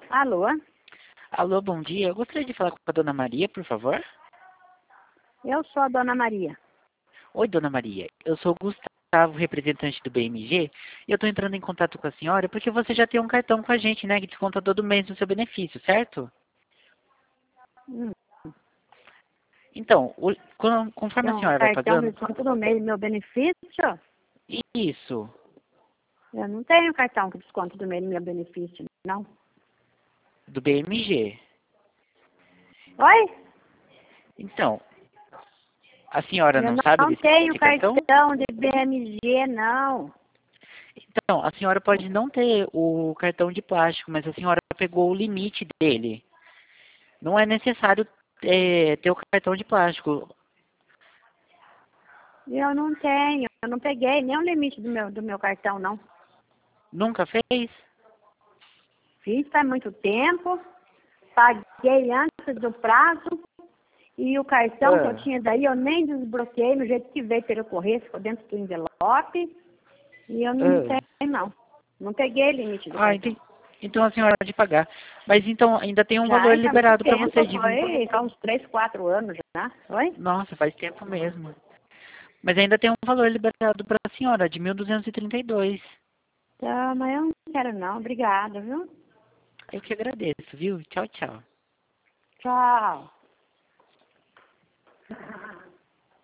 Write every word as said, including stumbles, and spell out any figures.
Alô? Alô, bom dia. Eu gostaria de falar com a dona Maria, por favor. Eu sou a Dona Maria. Oi, dona Maria. Eu sou o Gustavo, representante do B M G, e eu estou entrando em contato com a senhora porque você já tem um cartão com a gente, né, que desconta todo mês no seu benefício, certo? Hum, Então, o- con- conforme tem a um senhora vai cartão de pagando... desconto no mês do meu benefício? Isso, Eu não tenho cartão que desconto do mês do meu benefício, não. do B M G. Oi? Então, a senhora Eu não sabe não desse, tenho desse cartão? cartão de B M G, não. Então, a senhora pode não ter o cartão de plástico, mas a senhora pegou o limite dele. Não é necessário é, ter o cartão de plástico. Eu não tenho. Eu não peguei nem o limite do meu, do meu cartão, não. Nunca fez? Fiz faz muito tempo. Paguei antes do prazo. E o cartão que eu Ah. tinha daí, eu nem desbloqueei no jeito que veio pelo correio, ficou dentro do envelope. E eu não Ah. tenho, não. Não peguei limite do Ah, cartão. entendi. Então a senhora pode pagar. Mas então ainda tem um Já, valor e faz muito liberado para tempo, você de vinte. foi há uns três, quatro anos já. Oi? Nossa, faz tempo mesmo. Mas ainda tem um valor liberado para a senhora de mil duzentos e trinta e dois. Tá, mas eu não quero não, obrigada, viu? Eu que agradeço, viu? Tchau, tchau. Tchau.